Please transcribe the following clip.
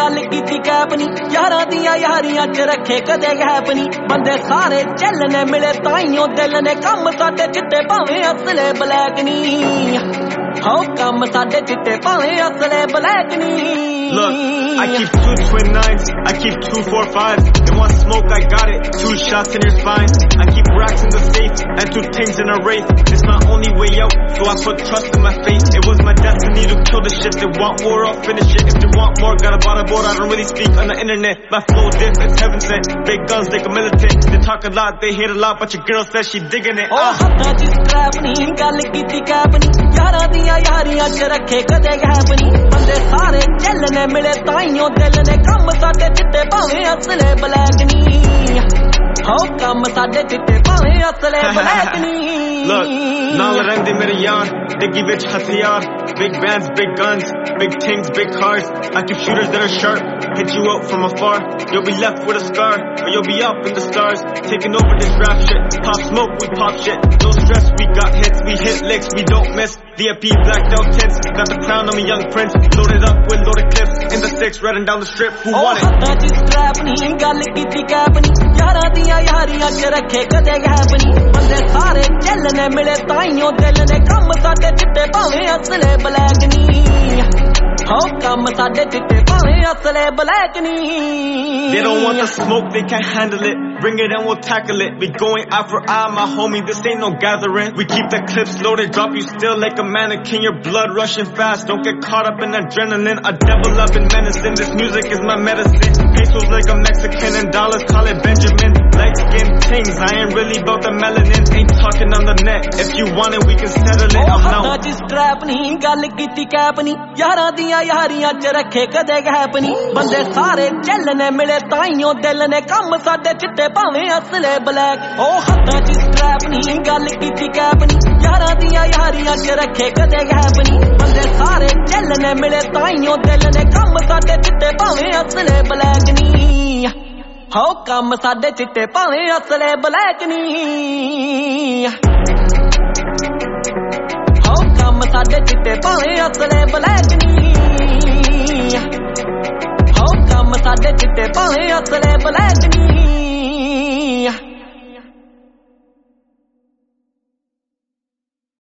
गल कीती कैप नी यारां दियां यारियां च रखे कदे गैप नी बंदे सारे चलने मिले ताइयों दिल ने कम साडे चिट्टे भावें असले ब्लैक नी हो कम साडे चिट्टे भावें असले ब्लैक नी Look, I keep 2 twin 9s, I keep 2 4 5s. They want smoke, I got it. 2 shots in your spine. I keep racks in the safe and 2 things in a wraith. It's my only way out, so I put trust in my fate. It was my destiny to kill the shit. They want war, I'll finish it. If they want more, got a bottom board. I don't really speak on the internet. My flow diff, it's heaven sent. Big guns, like a militant. They talk a lot, they hate a lot, but your girl says she digging it. Oh, hatta ji scrap nahi, gal kiti cap nahi. Yaran diyan yaariyan ch rakhe kade gap nahi. Bande sare chalne मिले ताइयों दिल ने कम साडे चिट्टे भावें असले black नी हो कम साडे चिट्टे भावें असले ब्लैक नी Look, naal rende mere yaar, diggy vich hatiyar, big bands, big guns, big things, big cars. I keep shooters that are sharp, hit you out from afar. You'll be left with a scar, or you'll be up in the stars, taking over this rap shit. Pop smoke, we pop shit. No stress, we got hits, we hit licks, we don't miss. VIP blacked out tints, got the crown, I'm a young prince. Loaded up with loaded clips, in the 6, riding down the strip. Who want it? hatta ji scrap nahi, gal kiti cap nahi. Yaran diyan yaariyan ch rakhe kade gap nahi. Bande sare chalne मिले ताइयों दिल ने कम साडे चिट्टे भावें असले black नी हो कम साडे चिट्टे भावें असले ब्लैक नी They don't want the smoke, they can't handle it. Bring it and we'll tackle it. We going eye for eye, my homie, this ain't no gathering. We keep the clips loaded, drop you still like a mannequin. Your blood rushing fast, don't get caught up in adrenaline. I devil up in menacing, this music is my medicine. Pesos like a Mexican and dollars, call it Benjamin. Light skin things, I ain't really about the melanin. Ain't talking on the net, if you want it, we can settle it. I'm now. hatta ji scrap nahi, gal kiti cap nahi. Yaran diyan yaariyan ch rakhe kade gap nahi. Bande sare chalne mile ਤਾਈयों ਦਿਲ ਨੇ ਕੰਮ ਸਾਡੇ ਚਿੱਟੇ ਭਾਵੇਂ ਅਸਲੇ black ਉਹ ਹੱਥਾਂ 'ਚ ਸਕ੍ਰੈਪ ਨਹੀਂ ਗੱਲ ਕੀਤੀ ਕੈਪ ਨਹੀਂ ਯਾਰਾਂ ਦੀਆਂ ਯਾਰੀਆਂ 'ਚ ਰੱਖੇ ਕਦੇ ਗੈਪ ਨਹੀਂ ਬੰਦੇ ਸਾਰੇ ਚੱਲਣੇ ਮਿਲੇ ਤਾਈयों ਦਿਲ ਨੇ ਕੰਮ ਸਾਡੇ ਚਿੱਟੇ ਭਾਵੇਂ ਅਸਲੇ ਬਲੈਕ ਨਹੀਂ ਹੋ ਕੰਮ ਸਾਡੇ ਚਿੱਟੇ ਭਾਵੇਂ ਅਸਲੇ ਬਲੈਕ ਨਹੀਂ ਹੋ ਕੰਮ ਸਾਡੇ ਚਿੱਟੇ ਭਾਵੇਂ ਅਸਲੇ ਬਲੈਕ ਨਹੀਂ हो कम साडे चिट्टे भावें असले ब्लैक नी